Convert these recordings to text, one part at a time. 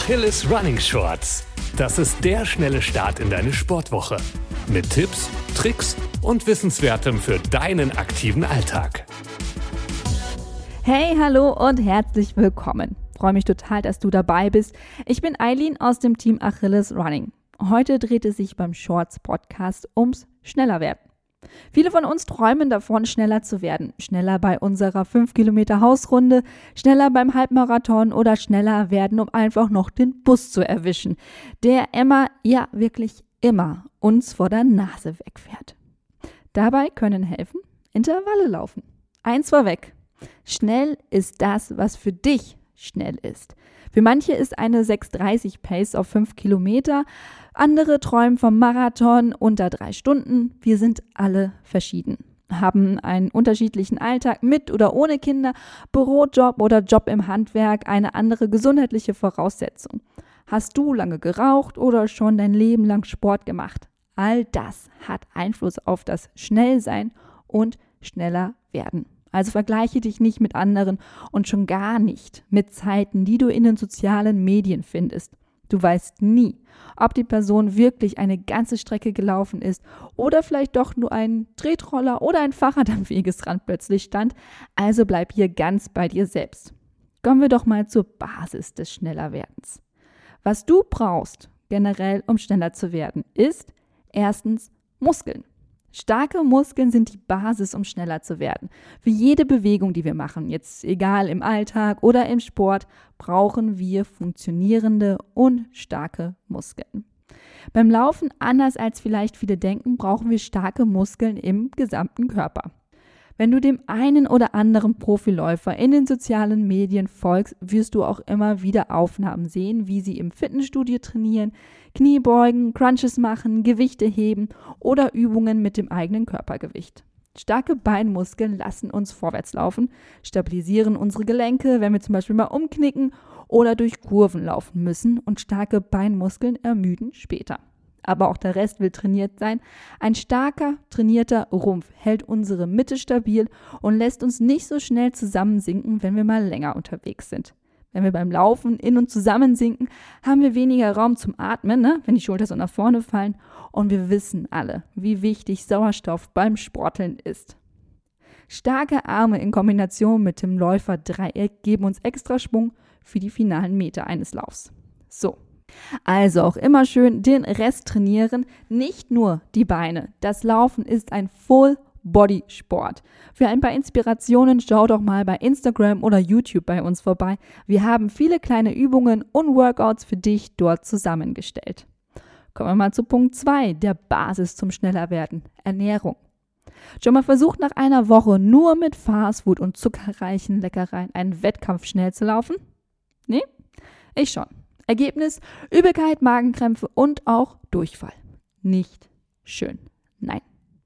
Achilles Running Shorts. Das ist der schnelle Start in deine Sportwoche. Mit Tipps, Tricks und Wissenswertem für deinen aktiven Alltag. Hey, hallo und herzlich willkommen. Freue mich total, dass du dabei bist. Ich bin Eileen aus dem Team Achilles Running. Heute dreht es sich beim Shorts Podcast ums Schnellerwerden. Viele von uns träumen davon, schneller zu werden. Schneller bei unserer 5 Kilometer Hausrunde, schneller beim Halbmarathon oder schneller werden, um einfach noch den Bus zu erwischen, der immer, ja wirklich immer, uns vor der Nase wegfährt. Dabei können helfen Intervalle laufen. Eins vorweg: Schnell ist das, was für dich schnell ist. Für manche ist eine 6:30 Pace auf 5 Kilometer, andere träumen vom Marathon unter 3 Stunden. Wir sind alle verschieden, haben einen unterschiedlichen Alltag mit oder ohne Kinder, Bürojob oder Job im Handwerk, eine andere gesundheitliche Voraussetzung. Hast du lange geraucht oder schon dein Leben lang Sport gemacht? All das hat Einfluss auf das Schnellsein und schneller werden. Also vergleiche dich nicht mit anderen und schon gar nicht mit Zeiten, die du in den sozialen Medien findest. Du weißt nie, ob die Person wirklich eine ganze Strecke gelaufen ist oder vielleicht doch nur ein Tretroller oder ein Fahrrad am Wegesrand plötzlich stand. Also bleib hier ganz bei dir selbst. Kommen wir doch mal zur Basis des Schnellerwerdens. Was du brauchst, generell um schneller zu werden, ist erstens Muskeln. Starke Muskeln sind die Basis, um schneller zu werden. Für jede Bewegung, die wir machen, jetzt egal im Alltag oder im Sport, brauchen wir funktionierende und starke Muskeln. Beim Laufen, anders als vielleicht viele denken, brauchen wir starke Muskeln im gesamten Körper. Wenn du dem einen oder anderen Profiläufer in den sozialen Medien folgst, wirst du auch immer wieder Aufnahmen sehen, wie sie im Fitnessstudio trainieren, Kniebeugen, Crunches machen, Gewichte heben oder Übungen mit dem eigenen Körpergewicht. Starke Beinmuskeln lassen uns vorwärts laufen, stabilisieren unsere Gelenke, wenn wir zum Beispiel mal umknicken oder durch Kurven laufen müssen, und starke Beinmuskeln ermüden später. Aber auch der Rest will trainiert sein. Ein starker, trainierter Rumpf hält unsere Mitte stabil und lässt uns nicht so schnell zusammensinken, wenn wir mal länger unterwegs sind. Wenn wir beim Laufen in- und zusammensinken, haben wir weniger Raum zum Atmen, wenn die Schultern so nach vorne fallen. Und wir wissen alle, wie wichtig Sauerstoff beim Sporteln ist. Starke Arme in Kombination mit dem Läuferdreieck geben uns extra Schwung für die finalen Meter eines Laufs. So. Also auch immer schön den Rest trainieren, nicht nur die Beine. Das Laufen ist ein Full-Body-Sport. Für ein paar Inspirationen schau doch mal bei Instagram oder YouTube bei uns vorbei. Wir haben viele kleine Übungen und Workouts für dich dort zusammengestellt. Kommen wir mal zu Punkt 2, der Basis zum Schnellerwerden: Ernährung. Schon mal versucht, nach einer Woche nur mit Fastfood und zuckerreichen Leckereien einen Wettkampf schnell zu laufen? Nee? Ich schon. Ergebnis: Übelkeit, Magenkrämpfe und auch Durchfall. Nicht schön. Nein.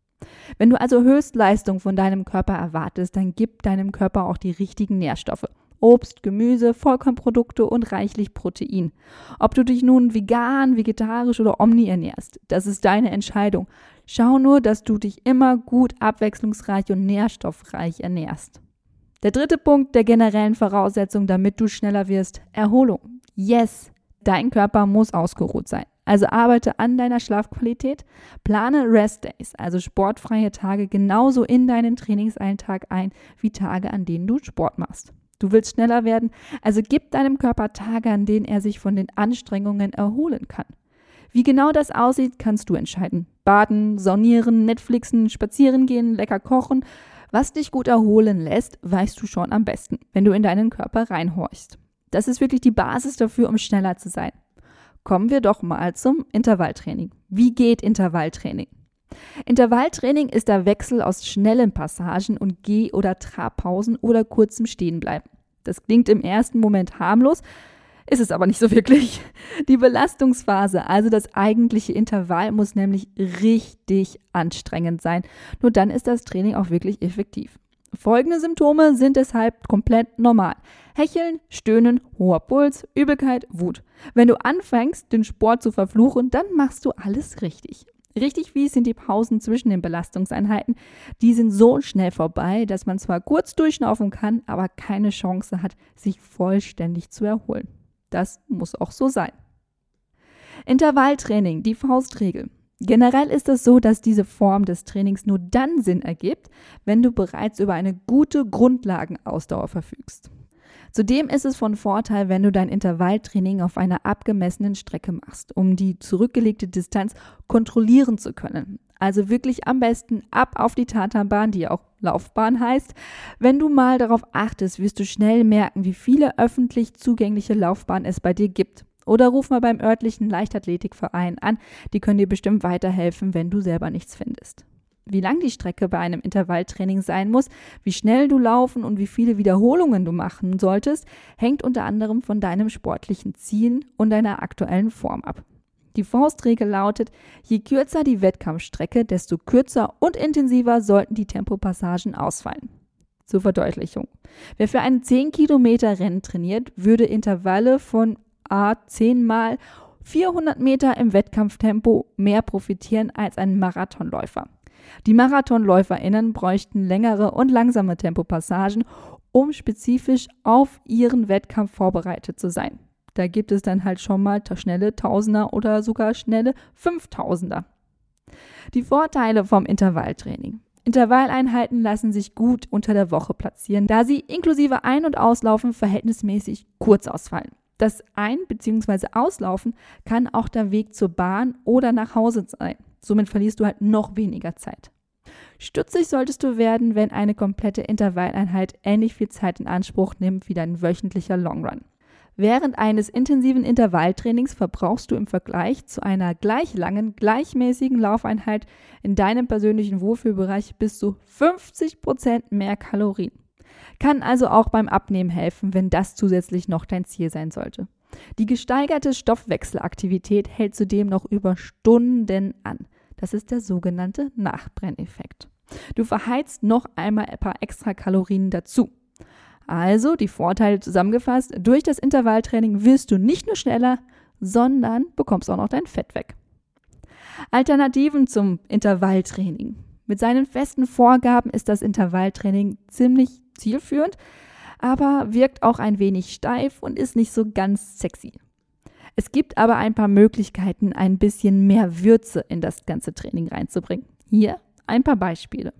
Wenn du also Höchstleistung von deinem Körper erwartest, dann gib deinem Körper auch die richtigen Nährstoffe. Obst, Gemüse, Vollkornprodukte und reichlich Protein. Ob du dich nun vegan, vegetarisch oder omni ernährst, das ist deine Entscheidung. Schau nur, dass du dich immer gut, abwechslungsreich und nährstoffreich ernährst. Der dritte Punkt der generellen Voraussetzung, damit du schneller wirst: Erholung. Yes, dein Körper muss ausgeruht sein. Also arbeite an deiner Schlafqualität, plane Rest Days, also sportfreie Tage, genauso in deinen Trainingsalltag ein wie Tage, an denen du Sport machst. Du willst schneller werden, also gib deinem Körper Tage, an denen er sich von den Anstrengungen erholen kann. Wie genau das aussieht, kannst du entscheiden. Baden, saunieren, Netflixen, spazieren gehen, lecker kochen. Was dich gut erholen lässt, weißt du schon am besten, wenn du in deinen Körper reinhorchst. Das ist wirklich die Basis dafür, um schneller zu sein. Kommen wir doch mal zum Intervalltraining. Wie geht Intervalltraining? Intervalltraining ist der Wechsel aus schnellen Passagen und Geh- oder Trabpausen oder kurzem Stehenbleiben. Das klingt im ersten Moment harmlos, ist es aber nicht so wirklich. Die Belastungsphase, also das eigentliche Intervall, muss nämlich richtig anstrengend sein. Nur dann ist das Training auch wirklich effektiv. Folgende Symptome sind deshalb komplett normal: Hecheln, Stöhnen, hoher Puls, Übelkeit, Wut. Wenn du anfängst, den Sport zu verfluchen, dann machst du alles richtig. Richtig fies sind die Pausen zwischen den Belastungseinheiten. Die sind so schnell vorbei, dass man zwar kurz durchschnaufen kann, aber keine Chance hat, sich vollständig zu erholen. Das muss auch so sein. Intervalltraining, die Faustregel. Generell ist es so, dass diese Form des Trainings nur dann Sinn ergibt, wenn du bereits über eine gute Grundlagenausdauer verfügst. Zudem ist es von Vorteil, wenn du dein Intervalltraining auf einer abgemessenen Strecke machst, um die zurückgelegte Distanz kontrollieren zu können. Also wirklich am besten ab auf die Tatanbahn, die auch Laufbahn heißt. Wenn du mal darauf achtest, wirst du schnell merken, wie viele öffentlich zugängliche Laufbahnen es bei dir gibt. Oder ruf mal beim örtlichen Leichtathletikverein an, die können dir bestimmt weiterhelfen, wenn du selber nichts findest. Wie lang die Strecke bei einem Intervalltraining sein muss, wie schnell du laufen und wie viele Wiederholungen du machen solltest, hängt unter anderem von deinem sportlichen Ziel und deiner aktuellen Form ab. Die Faustregel lautet, je kürzer die Wettkampfstrecke, desto kürzer und intensiver sollten die Tempopassagen ausfallen. Zur Verdeutlichung. Wer für ein 10 Kilometer Rennen trainiert, würde Intervalle von 10 mal 400 Meter im Wettkampftempo mehr profitieren als ein Marathonläufer. Die MarathonläuferInnen bräuchten längere und langsame Tempopassagen, um spezifisch auf ihren Wettkampf vorbereitet zu sein. Da gibt es dann halt schon mal schnelle Tausender oder sogar schnelle 5000er. Die Vorteile vom Intervalltraining. Intervalleinheiten lassen sich gut unter der Woche platzieren, da sie inklusive Ein- und Auslaufen verhältnismäßig kurz ausfallen. Das Ein- bzw. Auslaufen kann auch der Weg zur Bahn oder nach Hause sein. Somit verlierst du halt noch weniger Zeit. Stutzig solltest du werden, wenn eine komplette Intervalleinheit ähnlich viel Zeit in Anspruch nimmt wie dein wöchentlicher Longrun. Während eines intensiven Intervalltrainings verbrauchst du im Vergleich zu einer gleich langen, gleichmäßigen Laufeinheit in deinem persönlichen Wohlfühlbereich bis zu 50% mehr Kalorien. Kann also auch beim Abnehmen helfen, wenn das zusätzlich noch dein Ziel sein sollte. Die gesteigerte Stoffwechselaktivität hält zudem noch über Stunden an. Das ist der sogenannte Nachbrenneffekt. Du verheizt noch einmal ein paar extra Kalorien dazu. Also die Vorteile zusammengefasst, durch das Intervalltraining wirst du nicht nur schneller, sondern bekommst auch noch dein Fett weg. Alternativen zum Intervalltraining. Mit seinen festen Vorgaben ist das Intervalltraining ziemlich zielführend, aber wirkt auch ein wenig steif und ist nicht so ganz sexy. Es gibt aber ein paar Möglichkeiten, ein bisschen mehr Würze in das ganze Training reinzubringen. Hier ein paar Beispiele.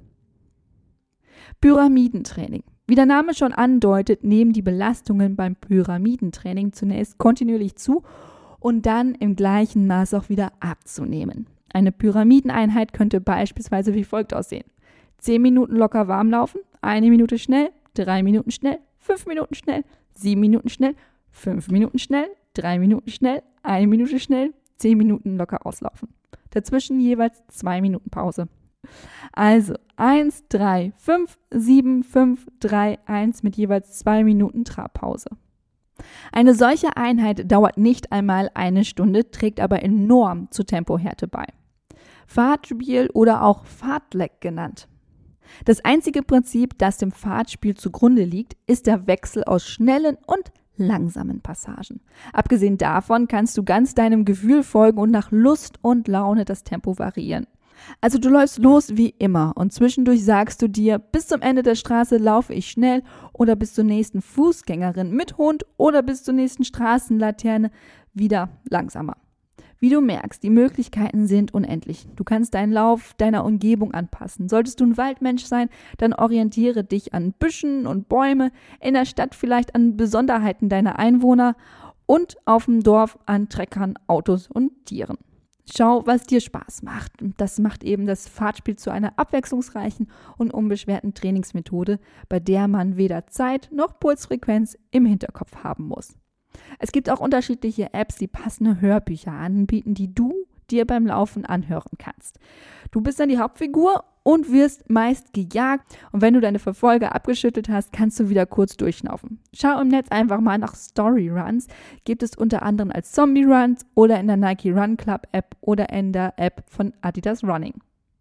Pyramidentraining. Wie der Name schon andeutet, nehmen die Belastungen beim Pyramidentraining zunächst kontinuierlich zu und dann im gleichen Maß auch wieder abzunehmen. Eine Pyramideneinheit könnte beispielsweise wie folgt aussehen. 10 Minuten locker warm laufen, 1 Minute schnell, 3 Minuten schnell, 5 Minuten schnell, 7 Minuten schnell, 5 Minuten schnell, 3 Minuten schnell, 1 Minute schnell, 10 Minuten locker auslaufen. Dazwischen jeweils 2 Minuten Pause. Also 1, 3, 5, 7, 5, 3, 1 mit jeweils 2 Minuten Trabpause. Eine solche Einheit dauert nicht einmal 1 Stunde, trägt aber enorm zur Tempohärte bei. Fahrtspiel oder auch Fahrtleck genannt. Das einzige Prinzip, das dem Fahrtspiel zugrunde liegt, ist der Wechsel aus schnellen und langsamen Passagen. Abgesehen davon kannst du ganz deinem Gefühl folgen und nach Lust und Laune das Tempo variieren. Also du läufst los wie immer und zwischendurch sagst du dir, bis zum Ende der Straße laufe ich schnell oder bis zur nächsten Fußgängerin mit Hund oder bis zur nächsten Straßenlaterne wieder langsamer. Wie du merkst, die Möglichkeiten sind unendlich. Du kannst deinen Lauf deiner Umgebung anpassen. Solltest du ein Waldmensch sein, dann orientiere dich an Büschen und Bäume, in der Stadt vielleicht an Besonderheiten deiner Einwohner und auf dem Dorf an Treckern, Autos und Tieren. Schau, was dir Spaß macht. Das macht eben das Fahrtspiel zu einer abwechslungsreichen und unbeschwerten Trainingsmethode, bei der man weder Zeit noch Pulsfrequenz im Hinterkopf haben muss. Es gibt auch unterschiedliche Apps, die passende Hörbücher anbieten, die du dir beim Laufen anhören kannst. Du bist dann die Hauptfigur und wirst meist gejagt und wenn du deine Verfolger abgeschüttelt hast, kannst du wieder kurz durchschnaufen. Schau im Netz einfach mal nach Story Runs, gibt es unter anderem als Zombie Runs oder in der Nike Run Club App oder in der App von Adidas Running.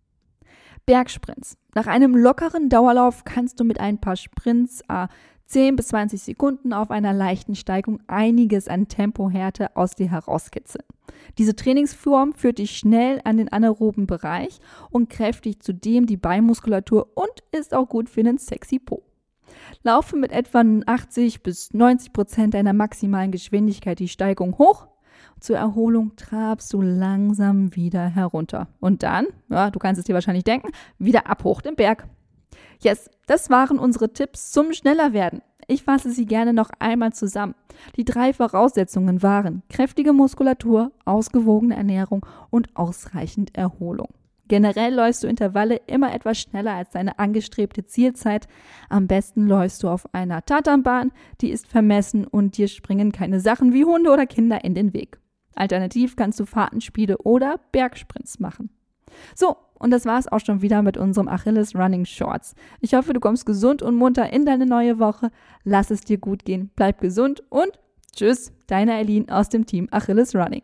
Bergsprints. Nach einem lockeren Dauerlauf kannst du mit ein paar Sprints 10 bis 20 Sekunden auf einer leichten Steigung einiges an Tempohärte aus dir herauskitzeln. Diese Trainingsform führt dich schnell an den anaeroben Bereich und kräftigt zudem die Beinmuskulatur und ist auch gut für einen sexy Po. Laufe mit etwa 80-90% deiner maximalen Geschwindigkeit die Steigung hoch. Zur Erholung trabst du langsam wieder herunter. Und dann, ja, du kannst es dir wahrscheinlich denken, wieder ab hoch den Berg. Yes, das waren unsere Tipps zum Schnellerwerden. Ich fasse sie gerne noch einmal zusammen. Die 3 Voraussetzungen waren kräftige Muskulatur, ausgewogene Ernährung und ausreichend Erholung. Generell läufst du Intervalle immer etwas schneller als deine angestrebte Zielzeit. Am besten läufst du auf einer Tatanbahn, die ist vermessen und dir springen keine Sachen wie Hunde oder Kinder in den Weg. Alternativ kannst du Fahrtenspiele oder Bergsprints machen. So, und das war's auch schon wieder mit unserem Achilles Running Shorts. Ich hoffe, du kommst gesund und munter in deine neue Woche. Lass es dir gut gehen, bleib gesund und tschüss, deine Eileen aus dem Team Achilles Running.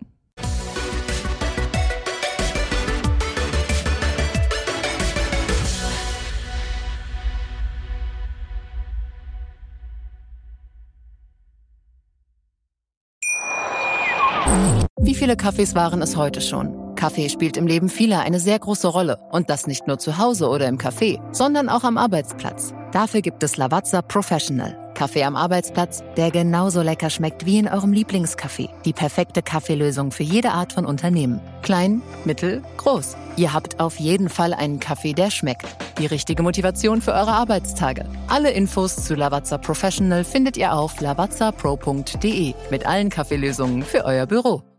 Wie viele Kaffees waren es heute schon? Kaffee spielt im Leben vieler eine sehr große Rolle. Und das nicht nur zu Hause oder im Café, sondern auch am Arbeitsplatz. Dafür gibt es Lavazza Professional. Kaffee am Arbeitsplatz, der genauso lecker schmeckt wie in eurem Lieblingscafé. Die perfekte Kaffeelösung für jede Art von Unternehmen. Klein, mittel, groß. Ihr habt auf jeden Fall einen Kaffee, der schmeckt. Die richtige Motivation für eure Arbeitstage. Alle Infos zu Lavazza Professional findet ihr auf lavazzapro.de mit allen Kaffeelösungen für euer Büro.